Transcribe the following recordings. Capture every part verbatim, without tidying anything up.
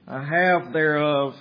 I have thereof,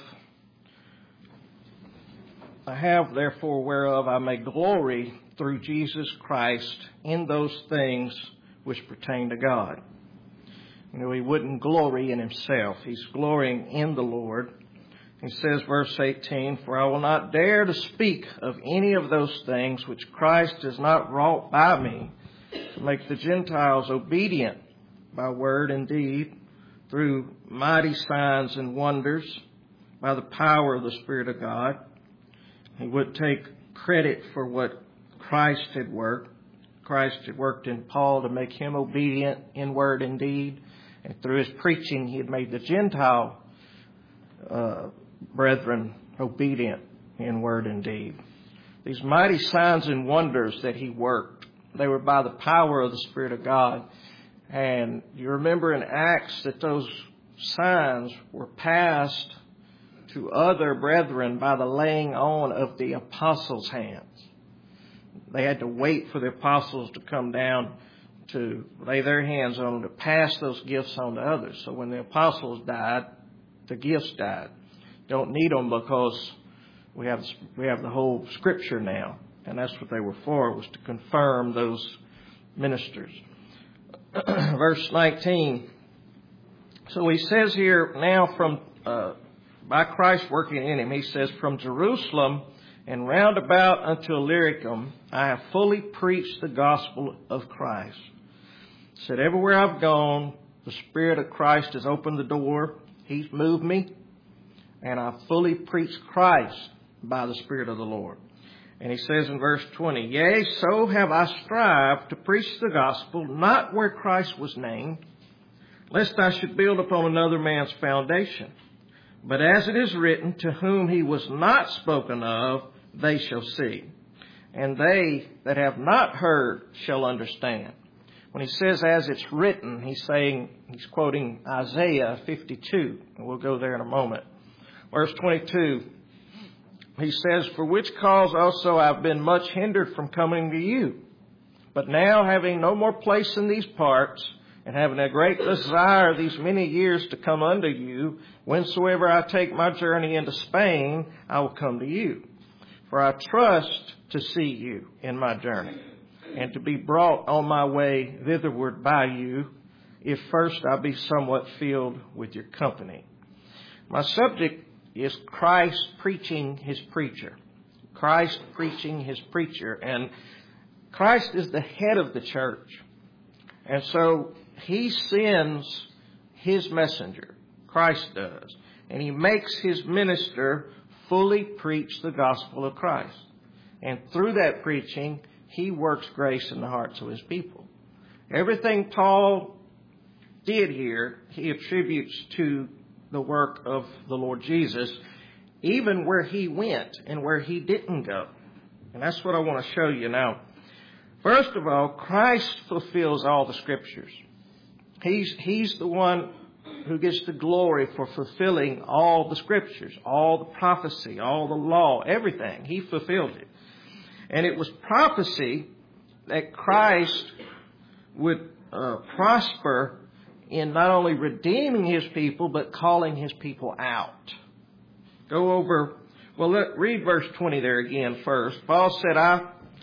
I have therefore whereof I may glory through Jesus Christ in those things which pertain to God. You know, he wouldn't glory in himself. He's glorying in the Lord. He says, verse eighteen, for I will not dare to speak of any of those things which Christ has not wrought by me, to make the Gentiles obedient by word and deed, through mighty signs and wonders, by the power of the Spirit of God. He would take credit for what Christ had worked. Christ had worked in Paul to make him obedient in word and deed. And through his preaching, he had made the Gentile uh, brethren obedient in word and deed. These mighty signs and wonders that he worked, they were by the power of the Spirit of God. And you remember in Acts that those signs were passed to other brethren by the laying on of the apostles' hands. They had to wait for the apostles to come down to lay their hands on them, to pass those gifts on to others. So when the apostles died, the gifts died. Don't need them because we have we have the whole Scripture now. And that's what they were for, was to confirm those ministers. Verse nineteen. So he says here now from, uh, by Christ working in him, he says, from Jerusalem and round about unto Illyricum, I have fully preached the gospel of Christ. He said, everywhere I've gone, the Spirit of Christ has opened the door. He's moved me. And I've fully preached Christ by the Spirit of the Lord. And he says in verse twenty, yea, so have I strived to preach the gospel, not where Christ was named, lest I should build upon another man's foundation. But as it is written, to whom he was not spoken of, they shall see. And they that have not heard shall understand. When he says as it's written, he's saying, he's quoting Isaiah fifty-two. And we'll go there in a moment. Verse twenty-two. He says, for which cause also I have been much hindered from coming to you. But now having no more place in these parts, and having a great desire these many years to come unto you, whensoever I take my journey into Spain, I will come to you. For I trust to see you in my journey, and to be brought on my way thitherward by you, if first I be somewhat filled with your company. My subject is Christ preaching his preacher. Christ preaching his preacher. And Christ is the head of the church. And so he sends his messenger. Christ does. And he makes his minister fully preach the gospel of Christ. And through that preaching, he works grace in the hearts of his people. Everything Paul did here, he attributes to the work of the Lord Jesus, even where he went and where he didn't go. And that's what I want to show you now. First of all, Christ fulfills all the Scriptures. He's, he's the one who gets the glory for fulfilling all the Scriptures, all the prophecy, all the law, everything. He fulfilled it. And it was prophecy that Christ would uh, prosper in not only redeeming his people, but calling his people out. Go over, well, let, read verse twenty there again first. Paul said, I,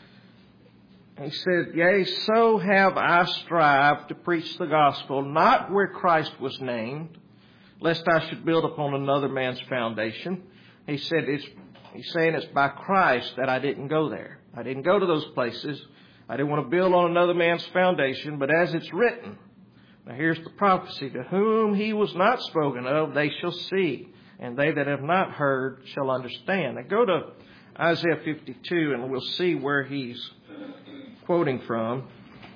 he said, yea, so have I strived to preach the gospel, not where Christ was named, lest I should build upon another man's foundation. He said, it's, he's saying it's by Christ that I didn't go there. I didn't go to those places. I didn't want to build on another man's foundation, but as it's written, now here's the prophecy, to whom he was not spoken of, they shall see, and they that have not heard shall understand. Now go to Isaiah fifty-two, and we'll see where he's quoting from.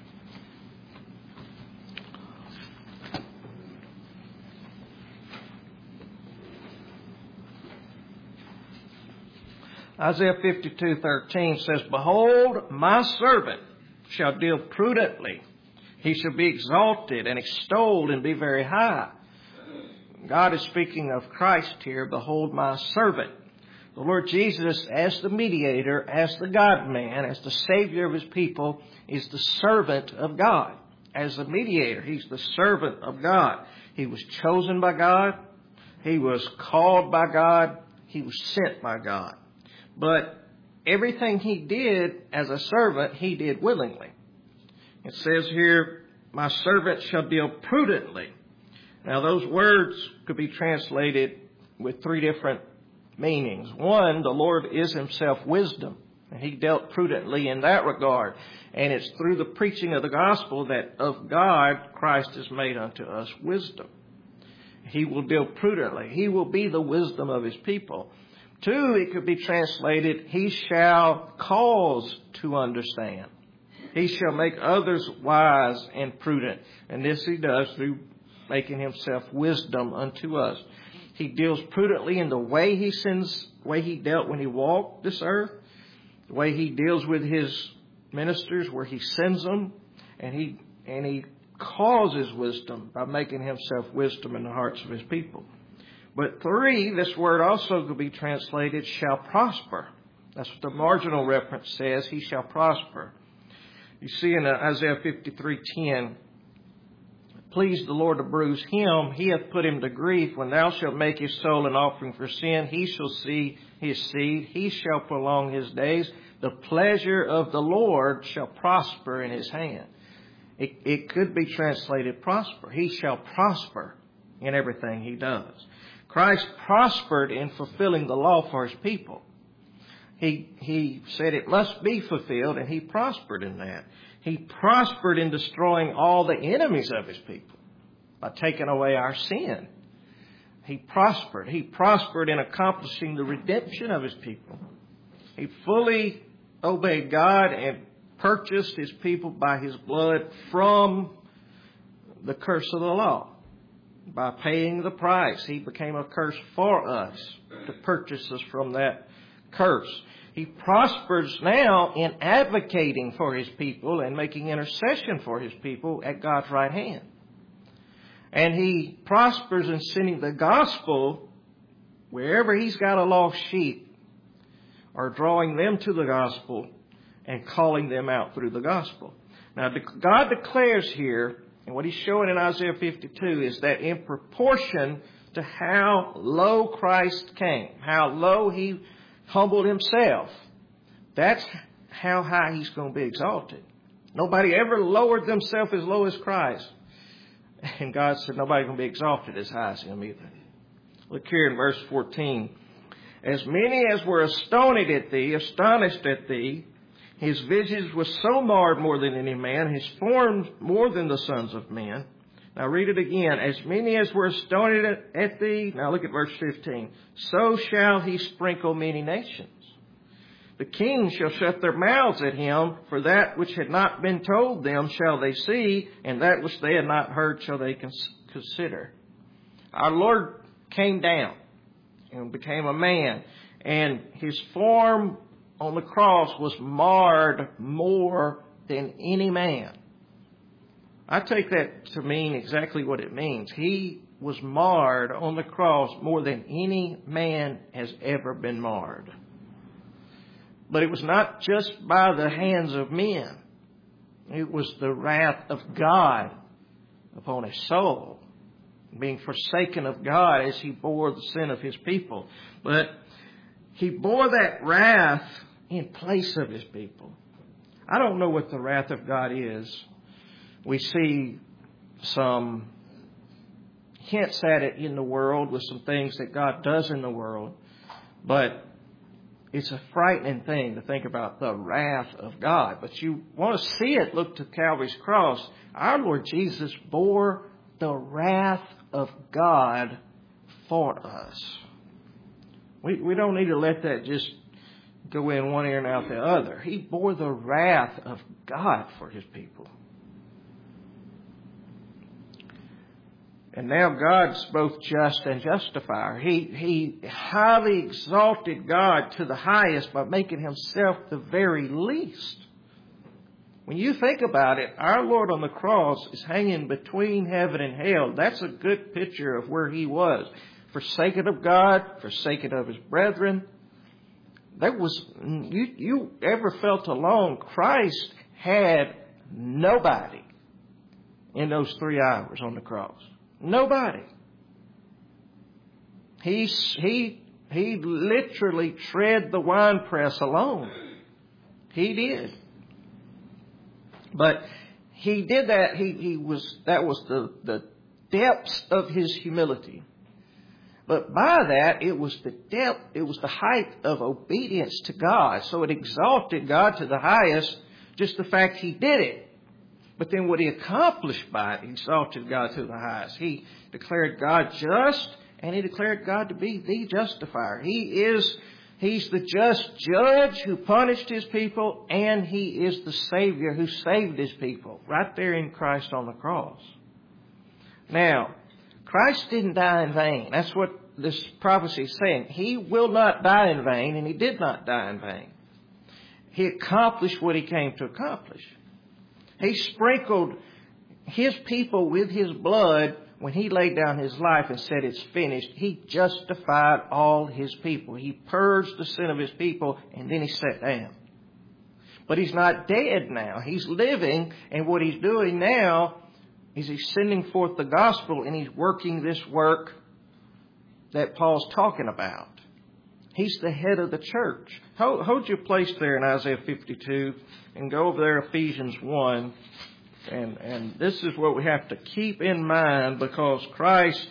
Isaiah fifty-two thirteen says, behold, my servant shall deal prudently. He shall be exalted and extolled and be very high. God is speaking of Christ here. Behold, my servant. The Lord Jesus, as the mediator, as the God-man, as the Savior of his people, is the servant of God. As the mediator, he's the servant of God. He was chosen by God. He was called by God. He was sent by God. But everything he did as a servant, he did willingly. It says here, my servant shall deal prudently. Now, those words could be translated with three different meanings. One, the Lord is himself wisdom. And he dealt prudently in that regard. And it's through the preaching of the gospel that of God, Christ is made unto us wisdom. He will deal prudently. He will be the wisdom of his people. Two, it could be translated, he shall cause to understand. He shall make others wise and prudent. And this he does through making himself wisdom unto us. He deals prudently in the way he sends, way he dealt when he walked this earth, the way he deals with his ministers, where he sends them, and he and he causes wisdom by making himself wisdom in the hearts of his people. But three, this word also could be translated shall prosper. That's what the marginal reference says. He shall prosper. You see in Isaiah fifty-three ten, please the Lord to bruise him. He hath put him to grief. When thou shalt make his soul an offering for sin, he shall see his seed. He shall prolong his days. The pleasure of the Lord shall prosper in his hand. It, it could be translated prosper. He shall prosper in everything he does. Christ prospered in fulfilling the law for his people. He, he said it must be fulfilled, and he prospered in that. He prospered in destroying all the enemies of his people by taking away our sin. He prospered. He prospered in accomplishing the redemption of his people. He fully obeyed God and purchased his people by his blood from the curse of the law. By paying the price, he became a curse for us to purchase us from that curse. He prospers now in advocating for his people and making intercession for his people at God's right hand. And he prospers in sending the gospel wherever he's got a lost sheep, or drawing them to the gospel and calling them out through the gospel. Now, God declares here, and what he's showing in Isaiah fifty-two is that in proportion to how low Christ came, how low he humbled himself, that's how high he's going to be exalted. Nobody ever lowered themselves as low as Christ. And God said nobody's going to be exalted as high as him either. Look here in verse fourteen. As many as were astonished at thee, astonished at thee, his visage was so marred more than any man, his form more than the sons of men. Now read it again. As many as were astonished at thee. Now look at verse fifteen. So shall he sprinkle many nations. The kings shall shut their mouths at him, for that which had not been told them shall they see, and that which they had not heard shall they consider. Our Lord came down and became a man, and his form on the cross was marred more than any man. I take that to mean exactly what it means. He was marred on the cross more than any man has ever been marred. But it was not just by the hands of men. It was the wrath of God upon his soul, being forsaken of God as he bore the sin of his people. But he bore that wrath in place of his people. I don't know what the wrath of God is. We see some hints at it in the world with some things that God does in the world. But it's a frightening thing to think about the wrath of God. But you want to see it, look to Calvary's cross. Our Lord Jesus bore the wrath of God for us. We, we don't need to let that just go in one ear and out the other. He bore the wrath of God for his people. And now God's both just and justifier. He, he highly exalted God to the highest by making himself the very least. When you think about it, our Lord on the cross is hanging between heaven and hell. That's a good picture of where he was. Forsaken of God, forsaken of his brethren. There was, you, you ever felt alone? Christ had nobody in those three hours on the cross. Nobody. He, he, he literally tread the winepress alone. He did. But he did that. He, he was, that was the, the depths of his humility. But by that, it was the depth, it was the height of obedience to God. So it exalted God to the highest, just the fact he did it. But then what he accomplished by it exalted God to the highest. He declared God just, and he declared God to be the justifier. He is, he's the just judge who punished his people, and he is the Savior who saved his people. Right there in Christ on the cross. Now, Christ didn't die in vain. That's what this prophecy is saying. He will not die in vain, and he did not die in vain. He accomplished what he came to accomplish. He sprinkled his people with his blood when he laid down his life and said it's finished. He justified all his people. He purged the sin of his people, and then he sat down. But he's not dead now. He's living, and what he's doing now is he's sending forth the gospel, and he's working this work that Paul's talking about. He's the head of the church. Hold, hold your place there in Isaiah fifty-two and go over there Ephesians one. And, and this is what we have to keep in mind, because Christ,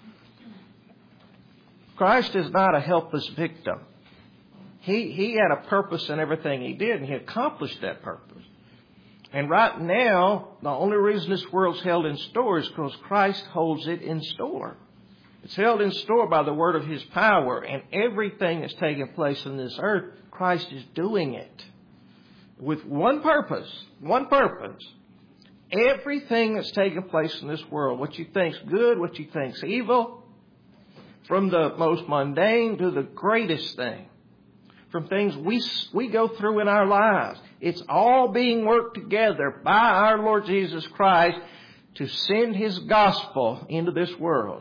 Christ is not a helpless victim. He, he had a purpose in everything he did, and he accomplished that purpose. And right now, the only reason this world's held in store is because Christ holds it in store. It's held in store by the word of his power, and everything that's taking place in this earth, Christ is doing it with one purpose, one purpose. Everything that's taking place in this world, what you think's good, what you think's evil, from the most mundane to the greatest thing, from things we we go through in our lives, it's all being worked together by our Lord Jesus Christ to send his gospel into this world,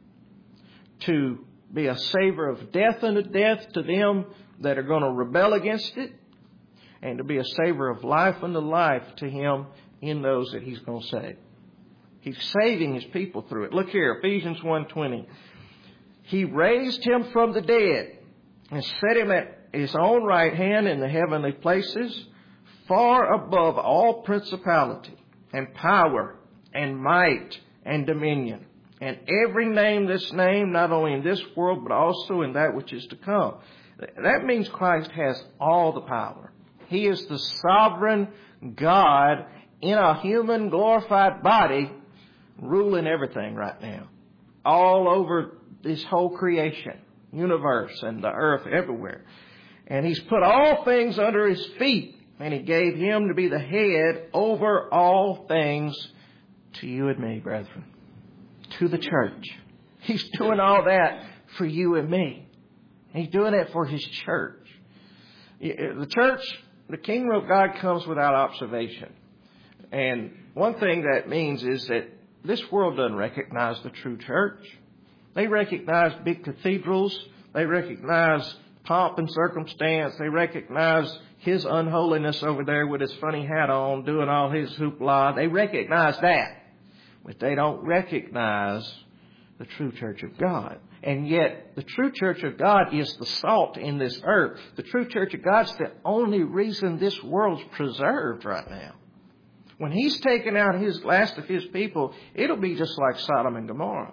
to be a savor of death unto death to them that are going to rebel against it, and to be a savor of life unto life to him in those that he's going to save. He's saving his people through it. Look here, Ephesians one twenty. He raised him from the dead and set him at his own right hand in the heavenly places, far above all principality and power and might and dominion, and every name that's named, not only in this world, but also in that which is to come. That means Christ has all the power. He is the sovereign God in a human glorified body, ruling everything right now, all over this whole creation, universe, and the earth everywhere. And he's put all things under his feet, and he gave him to be the head over all things to you and me, brethren, to the church. He's doing all that for you and me. He's doing it for his church. The church, the kingdom of God comes without observation. And one thing that means is that this world doesn't recognize the true church. They recognize big cathedrals. They recognize pomp and circumstance. They recognize his unholiness over there with his funny hat on, doing all his hoopla. They recognize that. But they don't recognize the true church of God. And yet, the true church of God is the salt in this earth. The true church of God's the only reason this world's preserved right now. When he's taken out his last of his people, it'll be just like Sodom and Gomorrah.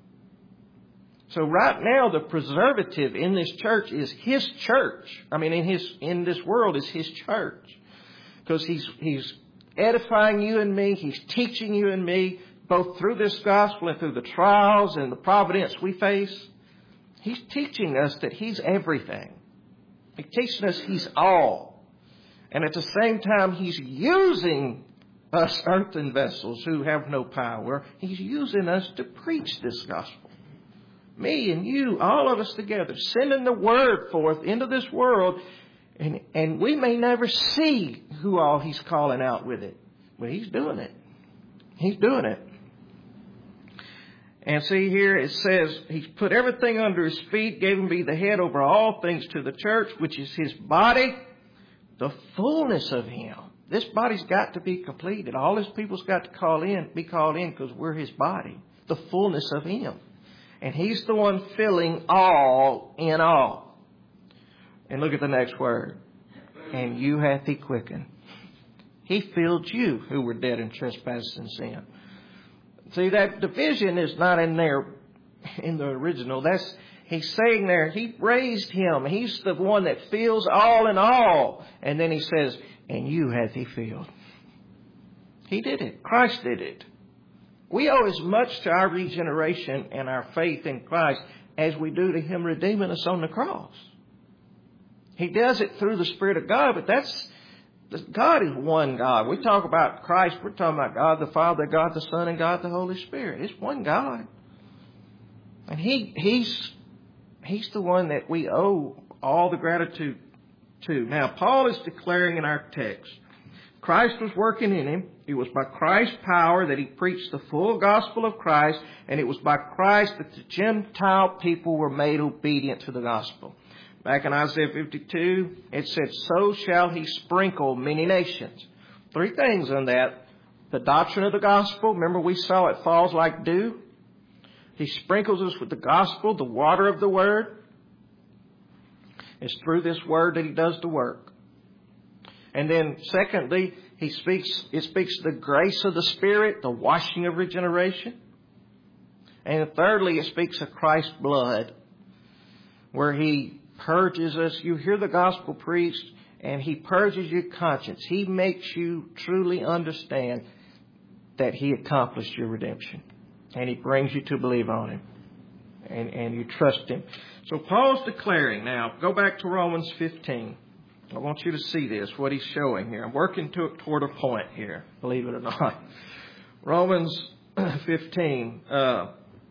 So right now, the preservative in this church is his church. I mean, in his in this world is his church. Because he's he's edifying you and me. He's teaching you and me, both through this gospel and through the trials and the providence we face. He's teaching us that he's everything. He's teaching us he's all. And at the same time, he's using us earthen vessels who have no power. He's using us to preach this gospel. Me and you, all of us together, sending the word forth into this world. And, and we may never see who all he's calling out with it. But he's doing it. He's doing it. And see here it says, he's put everything under his feet, gave him to be the head over all things to the church, which is his body, the fullness of him. This body's got to be completed. All his people's got to call in, be called in, because we're his body, the fullness of him. And He's the one filling all in all. And look at the next word. And you hath He quickened. He filled you who were dead in trespasses and sin. See, that division is not in there in the original. That's He's saying there, He raised Him. He's the one that fills all in all. And then He says, and you hath He filled. He did it. Christ did it. We owe as much to our regeneration and our faith in Christ as we do to Him redeeming us on the cross. He does it through the Spirit of God, but that's God is one God. We talk about Christ, we're talking about God the Father, God the Son, and God the Holy Spirit. It's one God. And He He's He's the one that we owe all the gratitude to. Now, Paul is declaring in our text, Christ was working in him. It was by Christ's power that he preached the full gospel of Christ, and it was by Christ that the Gentile people were made obedient to the gospel. Back in Isaiah fifty-two, it said, so shall he sprinkle many nations. Three things on that. The doctrine of the gospel. Remember we saw it falls like dew. He sprinkles us with the gospel, the water of the word. It's through this word that he does the work. And then secondly, he speaks, it speaks the grace of the Spirit, the washing of regeneration. And thirdly, it speaks of Christ's blood, where he purges us. You hear the gospel preached, and he purges your conscience. He makes you truly understand that he accomplished your redemption. And he brings you to believe on him. And, and you trust him. So Paul's declaring now, go back to Romans fifteen. I want you to see this, what he's showing here. I'm working to, toward a point here, believe it or not. Romans fifteen. Uh,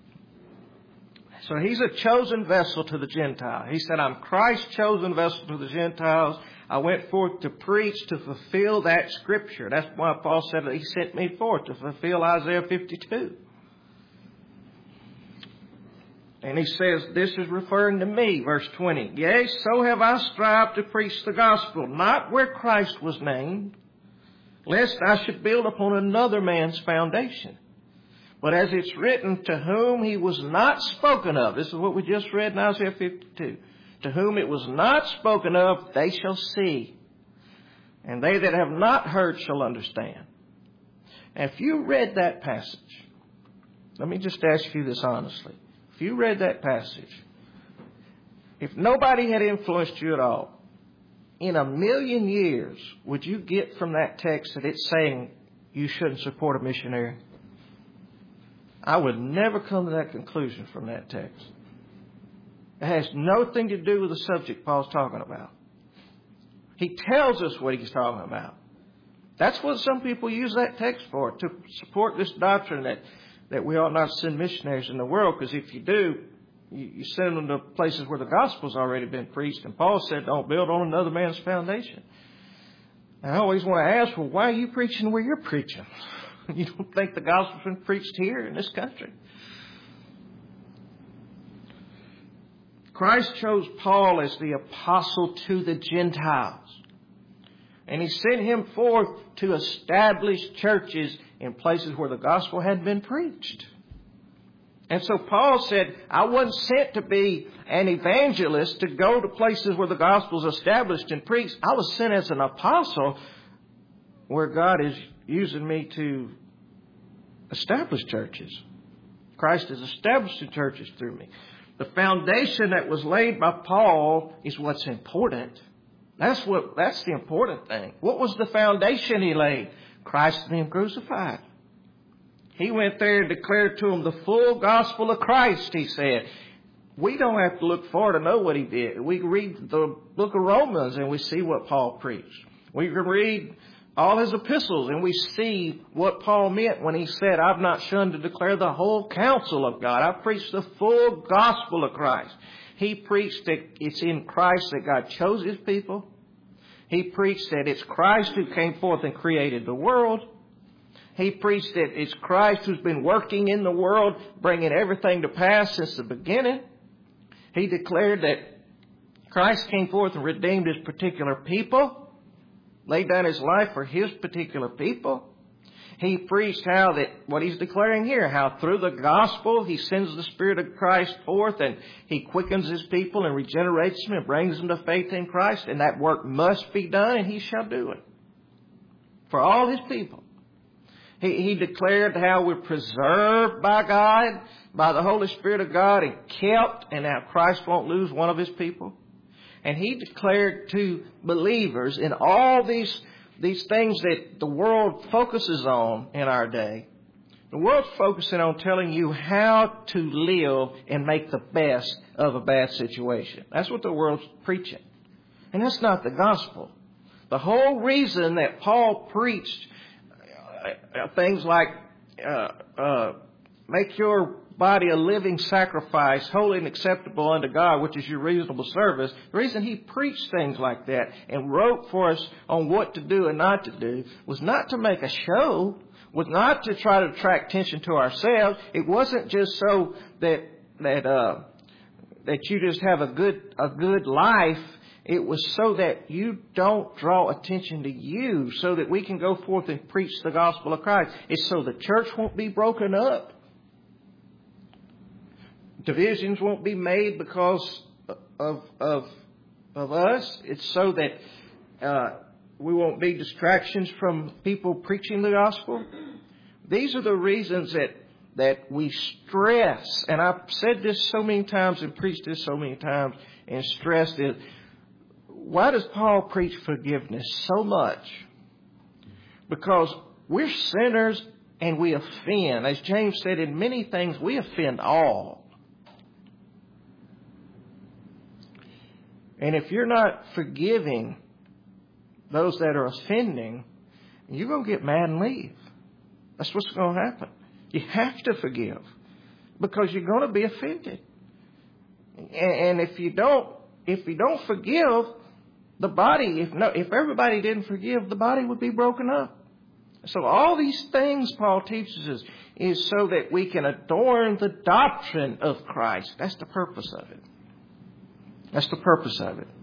so he's a chosen vessel to the Gentiles. He said, I'm Christ's chosen vessel to the Gentiles. I went forth to preach, to fulfill that scripture. That's why Paul said that he sent me forth to fulfill Isaiah fifty-two. And he says, this is referring to me, verse twenty. Yea, so have I strived to preach the gospel, not where Christ was named, lest I should build upon another man's foundation. But as it's written, to whom he was not spoken of. This is what we just read in Isaiah fifty-two. To whom it was not spoken of, they shall see. And they that have not heard shall understand. And if you read that passage, let me just ask you this honestly. If you read that passage, if nobody had influenced you at all, in a million years, would you get from that text that it's saying you shouldn't support a missionary? I would never come to that conclusion from that text. It has nothing to do with the subject Paul's talking about. He tells us what he's talking about. That's what some people use that text for, to support this doctrine that that we ought not send missionaries in the world, because if you do, you, you send them to places where the gospel's already been preached. And Paul said, don't build on another man's foundation. And I always want to ask, well, why are you preaching where you're preaching? You don't think the gospel's been preached here in this country? Christ chose Paul as the apostle to the Gentiles. And he sent him forth to establish churches in places where the gospel hadn't been preached. And so Paul said, I wasn't sent to be an evangelist to go to places where the gospel is established and preached. I was sent as an apostle where God is using me to establish churches. Christ is establishing churches through me. The foundation that was laid by Paul is what's important. That's what, that's the important thing. What was the foundation he laid? Christ and him crucified. He went there and declared to them the full gospel of Christ, he said. We don't have to look far to know what he did. We can read the book of Romans and we see what Paul preached. We can read all his epistles and we see what Paul meant when he said, I've not shunned to declare the whole counsel of God. I've preached the full gospel of Christ. He preached that it's in Christ that God chose his people. He preached that it's Christ who came forth and created the world. He preached that it's Christ who's been working in the world, bringing everything to pass since the beginning. He declared that Christ came forth and redeemed his particular people, laid down his life for his particular people. He preached how that, what he's declaring here, how through the gospel he sends the Spirit of Christ forth and he quickens his people and regenerates them and brings them to faith in Christ. And that work must be done, and he shall do it for all his people. He, he declared how we're preserved by God, by the Holy Spirit of God, and kept, and how Christ won't lose one of his people. And he declared to believers in all these These things that the world focuses on in our day. The world's focusing on telling you how to live and make the best of a bad situation. That's what the world's preaching. And that's not the gospel. The whole reason that Paul preached uh, things like uh, uh, make your body a living sacrifice, holy and acceptable unto God, which is your reasonable service. The reason he preached things like that and wrote for us on what to do and not to do was not to make a show, was not to try to attract attention to ourselves. It wasn't just so that that uh, that you just have a good a good life. It was so that you don't draw attention to you, so that we can go forth and preach the gospel of Christ. It's so the church won't be broken up. Divisions won't be made because of of of us. It's so that uh, we won't be distractions from people preaching the gospel. These are the reasons that that we stress, and I've said this so many times and preached this so many times and stressed it. Why does Paul preach forgiveness so much? Because we're sinners and we offend. As James said, in many things we offend all. And if you're not forgiving those that are offending, you're going to get mad and leave. That's what's going to happen. You have to forgive because you're going to be offended. And if you don't, if you don't forgive, the body, if no, if everybody didn't forgive, the body would be broken up. So all these things Paul teaches us is so that we can adorn the doctrine of Christ. That's the purpose of it. That's the purpose of it.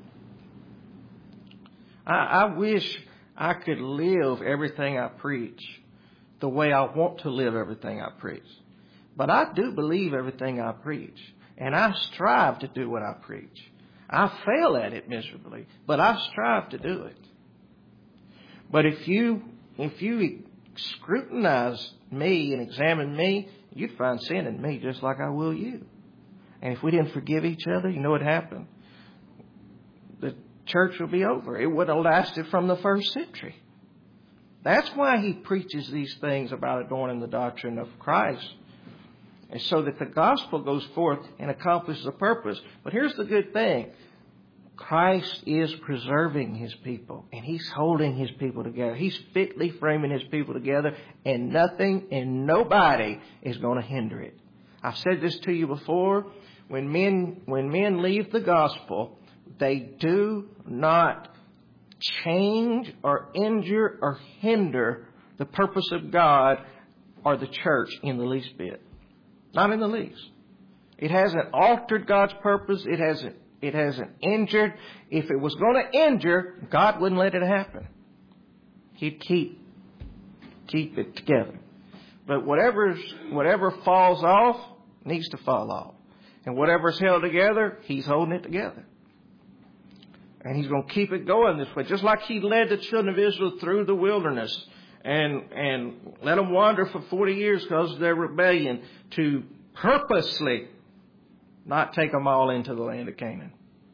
I, I wish I could live everything I preach the way I want to live everything I preach. But I do believe everything I preach. And I strive to do what I preach. I fail at it miserably, but I strive to do it. But if you if you scrutinize me and examine me, you'd find sin in me just like I will you. And if we didn't forgive each other, you know what happened? The church will be over. It would have lasted from the first century. That's why he preaches these things about adorning the doctrine of Christ. And so that the gospel goes forth and accomplishes the purpose. But here's the good thing. Christ is preserving his people. And he's holding his people together. He's fitly framing his people together. And nothing and nobody is going to hinder it. I've said this to you before. When men, when men leave the gospel, they do not change or injure or hinder the purpose of God or the church in the least bit. Not in the least. It hasn't altered God's purpose. It hasn't, it hasn't injured. If it was going to injure, God wouldn't let it happen. He'd keep, keep it together. But whatever's, whatever falls off needs to fall off. And whatever's held together, he's holding it together. And he's going to keep it going this way. Just like he led the children of Israel through the wilderness and and let them wander for forty years because of their rebellion, to purposely not take them all into the land of Canaan.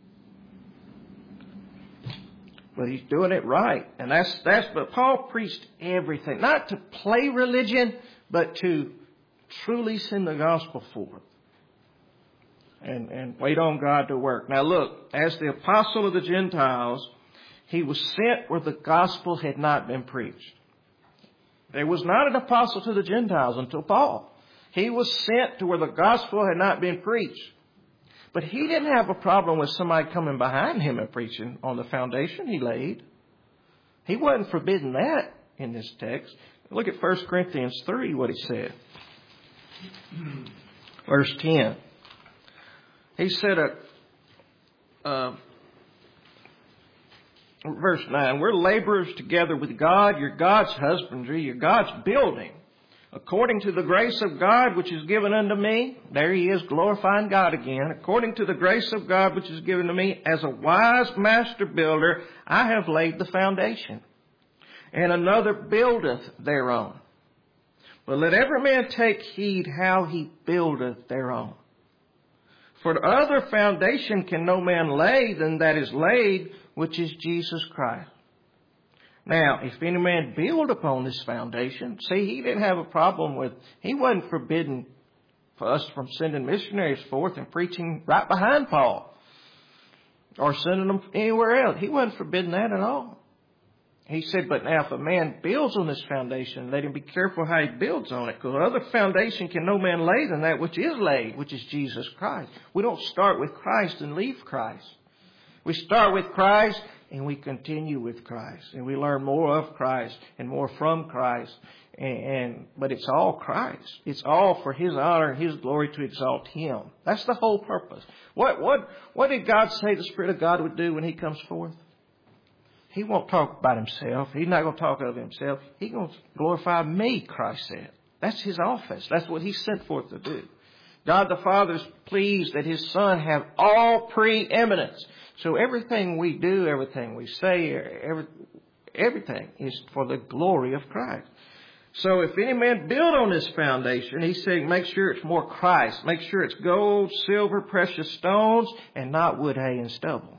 But he's doing it right. And that's, that's, but Paul preached everything. Not to play religion, but to truly send the gospel forth. And, and wait on God to work. Now look, as the apostle of the Gentiles, he was sent where the gospel had not been preached. There was not an apostle to the Gentiles until Paul. He was sent to where the gospel had not been preached. But he didn't have a problem with somebody coming behind him and preaching on the foundation he laid. He wasn't forbidding that in this text. Look at First Corinthians three, what he said. Verse ten. He said, uh, uh, Verse nine, we're laborers together with God. You're God's husbandry. You're God's building. According to the grace of God which is given unto me, there he is glorifying God again. According to the grace of God which is given to me, as a wise master builder, I have laid the foundation, and another buildeth thereon. But let every man take heed how he buildeth thereon. For other foundation can no man lay than that is laid, which is Jesus Christ. Now, if any man build upon this foundation, see, he didn't have a problem with, he wasn't forbidden for us from sending missionaries forth and preaching right behind Paul, or sending them anywhere else. He wasn't forbidding that at all. He said, but now if a man builds on this foundation, let him be careful how he builds on it, because other foundation can no man lay than that which is laid, which is Jesus Christ. We don't start with Christ and leave Christ. We start with Christ and we continue with Christ, and we learn more of Christ and more from Christ. And, and but it's all Christ. It's all for His honor and His glory, to exalt Him. That's the whole purpose. What what what did God say the Spirit of God would do when He comes forth? He won't talk about Himself. He's not going to talk of Himself. He's going to glorify me, Christ said. That's His office. That's what He sent forth to do. God the Father is pleased that His Son have all preeminence. So everything we do, everything we say, every, everything is for the glory of Christ. So if any man build on this foundation, he's saying make sure it's more Christ. Make sure it's gold, silver, precious stones, and not wood, hay, and stubble.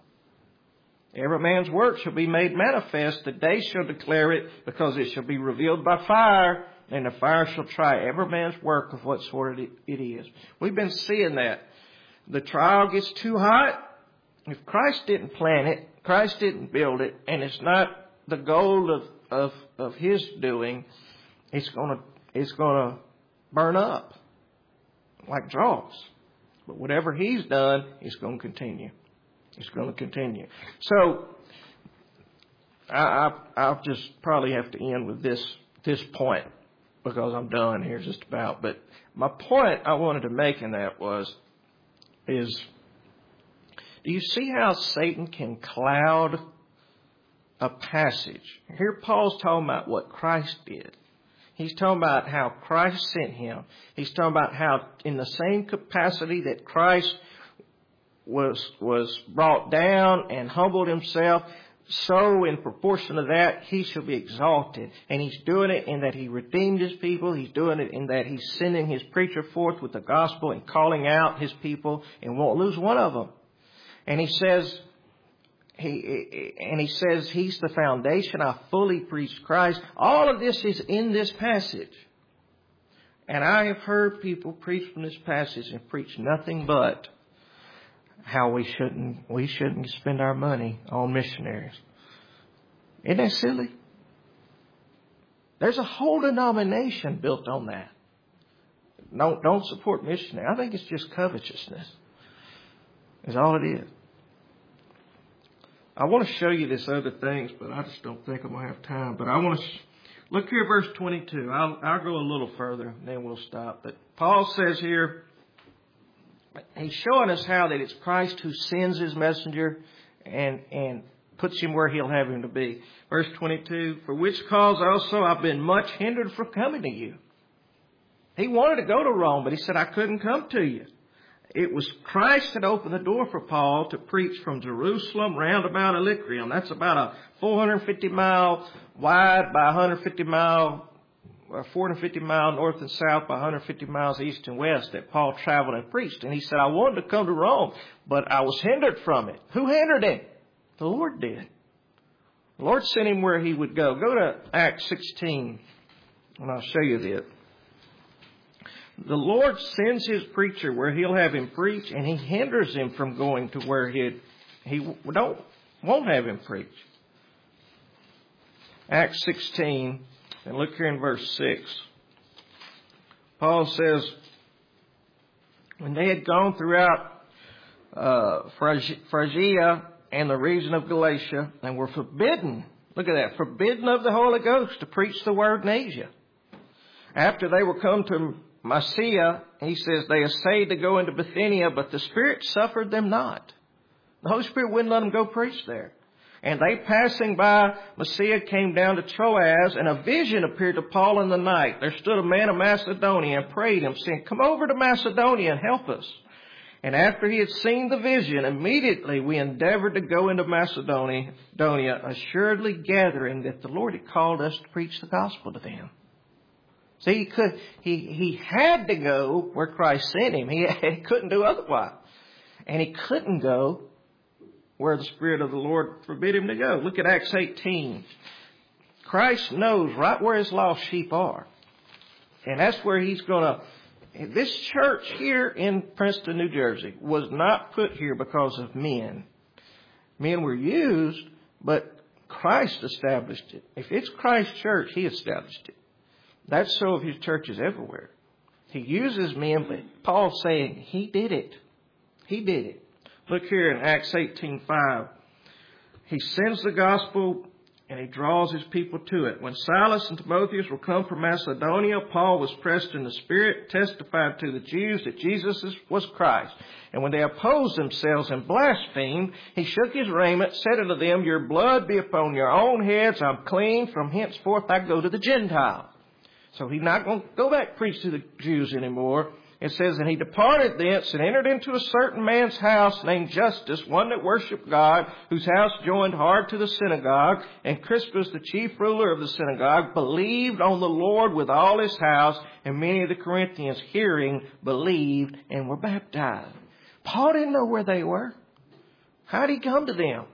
Every man's work shall be made manifest. The day shall declare it, because it shall be revealed by fire, and the fire shall try every man's work of what sort it is. We've been seeing that. The trial gets too hot. If Christ didn't plant it, Christ didn't build it, and it's not the goal of, of, of His doing, it's gonna it's gonna burn up like dross. But whatever He's done, it's gonna continue. It's going to continue. So I, I, I'll just probably have to end with this this point, because I'm done here just about. But my point I wanted to make in that was, is, do you see how Satan can cloud a passage? Here Paul's talking about what Christ did. He's talking about how Christ sent him. He's talking about how in the same capacity that Christ was was brought down and humbled Himself, so in proportion to that, He shall be exalted. And He's doing it in that He redeemed His people. He's doing it in that He's sending His preacher forth with the gospel and calling out His people, and won't lose one of them. And He says, He and He says He's the foundation. I fully preach Christ. All of this is in this passage. And I have heard people preach from this passage and preach nothing but how we shouldn't we shouldn't spend our money on missionaries. Isn't that silly? There's a whole denomination built on that. Don't don't support missionaries. I think it's just covetousness. Is all it is. I want to show you this other things, but I just don't think I'm gonna have time. But I want to sh- look here, verse twenty-two. I'll I'll go a little further, and then we'll stop. But Paul says here, he's showing us how that it's Christ who sends His messenger and and puts him where He'll have him to be. Verse twenty-two, for which cause also I've been much hindered from coming to you. He wanted to go to Rome, but he said, I couldn't come to you. It was Christ that opened the door for Paul to preach from Jerusalem round about Illyricum. That's about a four hundred fifty mile wide by one hundred fifty mile four hundred fifty miles north and south by one hundred fifty miles east and west that Paul traveled and preached. And he said, I wanted to come to Rome, but I was hindered from it. Who hindered him? The Lord did. The Lord sent him where he would go. Go to Acts sixteen, and I'll show you this. The Lord sends His preacher where He'll have him preach, and He hinders him from going to where he he don't won't have him preach. Acts sixteen. And look here in verse six. Paul says, when they had gone throughout uh, Phrygia and the region of Galatia, and were forbidden, look at that, forbidden of the Holy Ghost to preach the word in Asia. After they were come to Mysia, he says, they essayed to go into Bithynia, but the Spirit suffered them not. The Holy Spirit wouldn't let them go preach there. And they passing by Mysia came down to Troas, and a vision appeared to Paul in the night. There stood a man of Macedonia and prayed him, saying, "Come over to Macedonia and help us." And after he had seen the vision, immediately we endeavored to go into Macedonia, assuredly gathering that the Lord had called us to preach the gospel to them. See, he could, he, he had to go where Christ sent him. He, he couldn't do otherwise. And he couldn't go where the Spirit of the Lord forbid him to go. Look at Acts eighteen. Christ knows right where his lost sheep are. And that's where he's going to... This church here in Princeton, New Jersey, was not put here because of men. Men were used, but Christ established it. If it's Christ's church, he established it. That's so of his churches everywhere. He uses men, but Paul's saying he did it. He did it. Look here in Acts eighteen five. He sends the gospel and he draws his people to it. When Silas and Timotheus were come from Macedonia, Paul was pressed in the Spirit, testified to the Jews that Jesus was Christ. And when they opposed themselves and blasphemed, he shook his raiment, said unto them, "Your blood be upon your own heads. I'm clean. From henceforth I go to the Gentiles." So he's not going to go back and preach to the Jews anymore. It says, "And he departed thence and entered into a certain man's house named Justus, one that worshipped God, whose house joined hard to the synagogue. And Crispus, the chief ruler of the synagogue, believed on the Lord with all his house. And many of the Corinthians, hearing, believed and were baptized." Paul didn't know where they were. How did he come to them?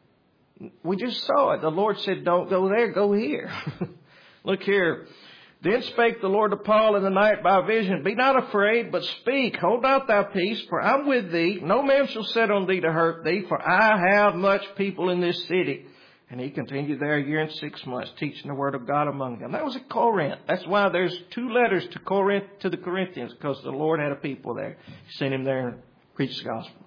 We just saw it. The Lord said, "Don't go there, go here." Look here. "Then spake the Lord to Paul in the night by vision, Be not afraid, but speak. Hold out thy peace, for I'm with thee. No man shall set on thee to hurt thee, for I have much people in this city." And he continued there a year and six months, teaching the word of God among them. That was at Corinth. That's why there's two letters to Corinth, to the Corinthians, because the Lord had a people there. He sent him there and preached the gospel.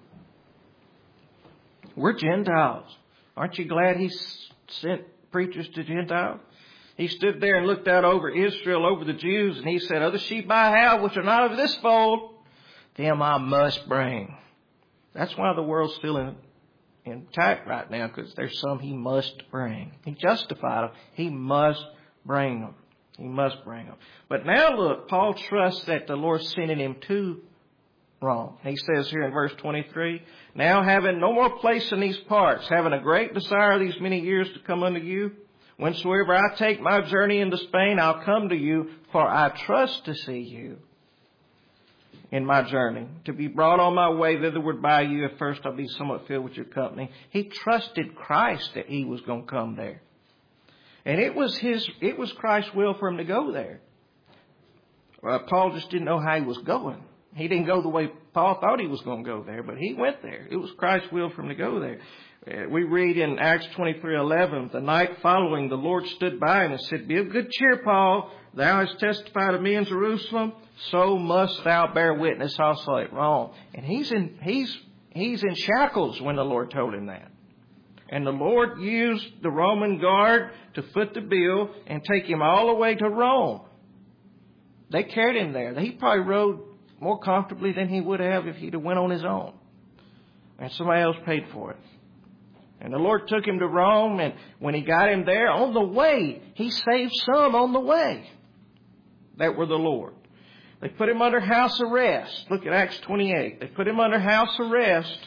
We're Gentiles. Aren't you glad he sent preachers to Gentiles? He stood there and looked out over Israel, over the Jews, and he said, "Other sheep I have which are not of this fold, them I must bring." That's why the world's still in, intact right now, because there's some he must bring. He justified them. He must bring them. He must bring them. But now look, Paul trusts that the Lord sending him to Rome. He says here in verse twenty-three, "Now having no more place in these parts, having a great desire these many years to come unto you, whensoever I take my journey into Spain, I'll come to you, for I trust to see you in my journey, to be brought on my way thitherward by you. At first I'll be somewhat filled with your company." He trusted Christ that he was going to come there. And it was his, it was Christ's will for him to go there. Well, Paul just didn't know how he was going. He didn't go the way Paul thought he was going to go there, but he went there. It was Christ's will for him to go there. We read in Acts twenty-three eleven, "The night following, the Lord stood by him and said, Be of good cheer, Paul. Thou hast testified of me in Jerusalem, so must thou bear witness also at Rome." And he's in, he's, he's in shackles when the Lord told him that. And the Lord used the Roman guard to foot the bill and take him all the way to Rome. They carried him there. He probably rode more comfortably than he would have if he'd have went on his own. And somebody else paid for it. And the Lord took him to Rome, and when he got him there, on the way, he saved some on the way that were the Lord. They put him under house arrest. Look at Acts twenty-eight. They put him under house arrest.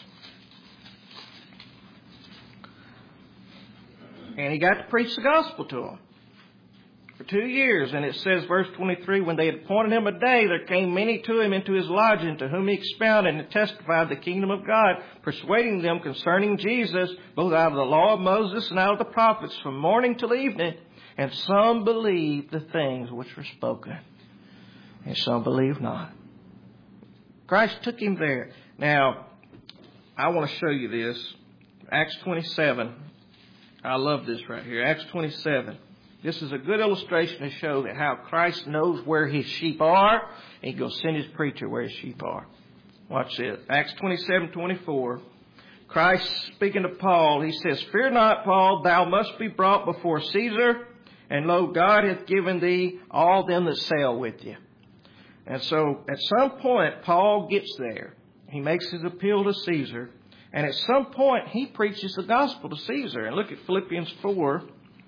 And he got to preach the gospel to them for two years. And it says, verse twenty-three, "When they had appointed him a day, there came many to him into his lodging, to whom he expounded and testified the kingdom of God, persuading them concerning Jesus, both out of the law of Moses and out of the prophets, from morning till evening. And some believed the things which were spoken, and some believed not." Christ took him there. Now, I want to show you this. Acts twenty-seven. I love this right here. Acts twenty-seven. This is a good illustration to show that how Christ knows where his sheep are, and he's going to send his preacher where his sheep are. Watch this. Acts twenty-seven twenty-four. Christ speaking to Paul, he says, "Fear not, Paul, thou must be brought before Caesar, and lo, God hath given thee all them that sail with you." And so at some point, Paul gets there. He makes his appeal to Caesar. And at some point, he preaches the gospel to Caesar. And look at Philippians four.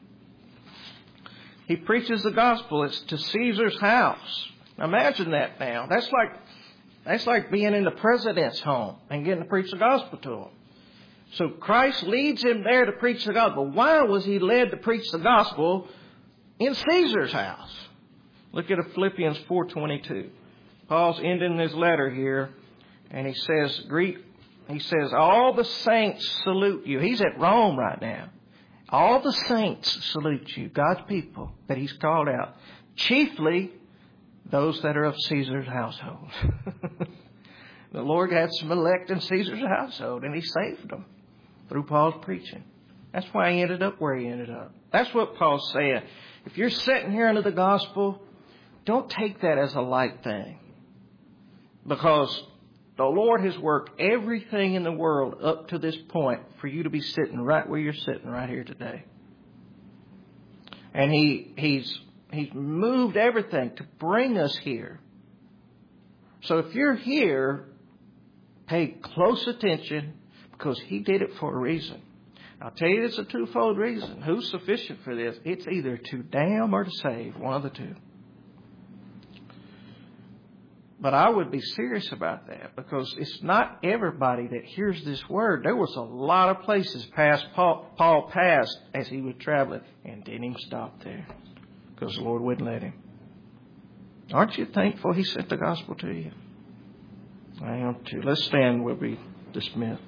He preaches the gospel. It's to Caesar's house. Now imagine that now. That's like, that's like being in the president's home and getting to preach the gospel to him. So Christ leads him there to preach the gospel. Why was he led to preach the gospel in Caesar's house? Look at Philippians four twenty-two. Paul's ending his letter here, and he says, "Greet." He says, "All the saints salute you." He's at Rome right now. All the saints salute you, God's people that He's called out, chiefly those that are of Caesar's household. The Lord had some elect in Caesar's household, and He saved them through Paul's preaching. That's why he ended up where he ended up. That's what Paul's saying. If you're sitting here under the gospel, don't take that as a light thing. Because the Lord has worked everything in the world up to this point for you to be sitting right where you're sitting right here today. And he He's He's moved everything to bring us here. So if you're here, pay close attention, because He did it for a reason. I'll tell you, it's a twofold reason. Who's sufficient for this? It's either to damn or to save, one of the two. But I would be serious about that, because it's not everybody that hears this word. There was a lot of places past Paul, Paul passed as he was traveling, and didn't even stop there, because the Lord wouldn't let him. Aren't you thankful He sent the gospel to you? I am too. Let's stand. We'll be dismissed.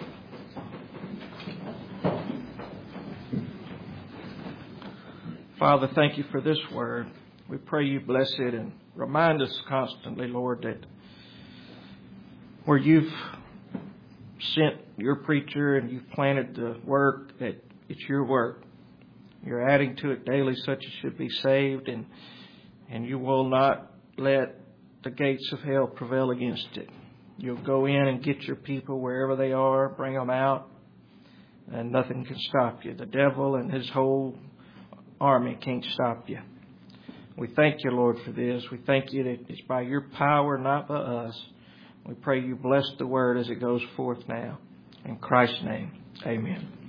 Father, thank You for this word. We pray You bless it and remind us constantly, Lord, that where You've sent Your preacher and You've planted the work, that it's Your work. You're adding to it daily such as should be saved, and and You will not let the gates of hell prevail against it. You'll go in and get Your people wherever they are, bring them out, and nothing can stop You. The devil and his whole army can't stop You. We thank You, Lord, for this. We thank You that it's by Your power, not by us. We pray You bless the word as it goes forth now. In Christ's name, amen.